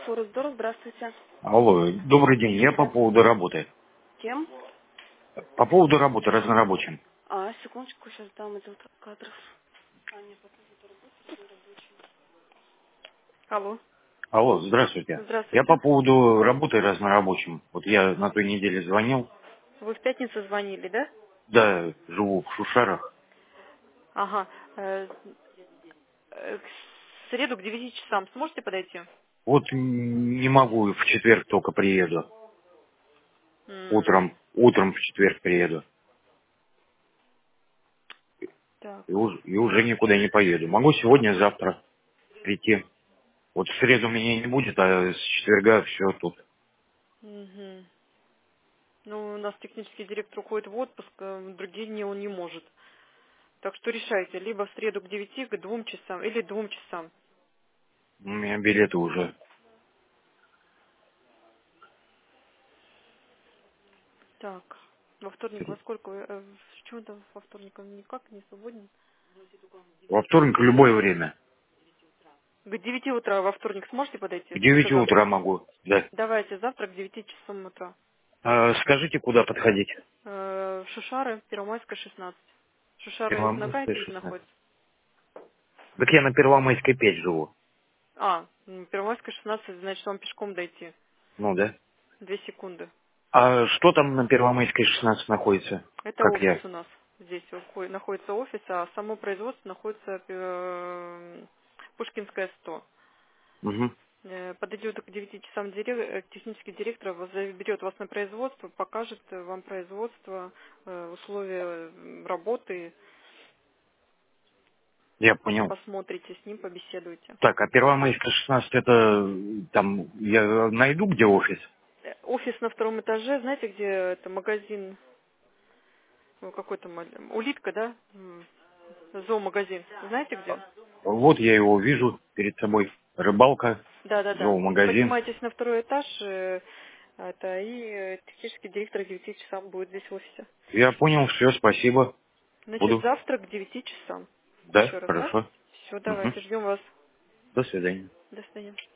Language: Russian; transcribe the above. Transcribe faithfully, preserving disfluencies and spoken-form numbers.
Форус-Дор, здравствуйте. Алло, добрый день. Я по Здравствуйте. поводу работы. Кем? По поводу работы разнорабочим. А, секундочку, сейчас дам отдел кадров. Алло. Алло, здравствуйте. Я по Здравствуйте. поводу работы разнорабочим. Вот я на той неделе звонил. Вы в пятницу звонили, да? Да, живу в Шушарах. Ага. Э, э, в среду к девяти часам сможете подойти? Вот не могу, в четверг только приеду. М, Утром, утром в четверг приеду. И, Так. уж- и уже никуда не поеду. Могу сегодня, завтра прийти. Вот в среду меня не будет, а с четверга все тут. Мгм. Ну, у нас технический директор уходит в отпуск, э, в другие дни он не может. Так что решайте, либо в среду к девяти, к двум часам, или двум часам. У меня билеты уже. Так. Во вторник во сколько? вы, э, в чем то во вторник он никак не свободен? Во вторник в любое время. К девяти утра во вторник сможете К подойти? Лучше девяти утра завтра. могу. Да. Давайте завтра к девяти часам утра. А, скажите, куда подходить? Э, Шушары, Первомайская, шестнадцать. Шушары Первомайская, знаете, где шестнадцать. находится? Так я на Первомайской пять живу. А, м, Первомайская, шестнадцать, значит, вам пешком дойти. Ну да. Две секунды. А что там на Первомайской шестнадцать находится? Это Как офис я? у нас. Здесь вот находится офис, а само производство находится э, Пушкинская, сто. Угу. Э, Подойдет к девяти часам дирек- э, технический директор, вас заберет вас на производство, покажет э, вам производство, э, условия э, работы, Я понял. посмотрите с ним, побеседуйте. Так, а Первомайская шестнадцать это э, там я найду где офис? Э, Офис на втором этаже, знаете, где это магазин, ну, какой-то ма- улитка, да? М, Зоомагазин. Знаете где? Вот я его вижу перед собой. Рыбалка, Да, да, да. зоомагазин. Поднимайтесь на второй этаж, э, это, и э, технический директор к девяти часам будет здесь в офисе. Я понял, все, спасибо. Значит, Буду. завтра к девяти часам. Да, Еще раз, да? хорошо. Все, Угу. давайте, ждем вас. До свидания. До свидания.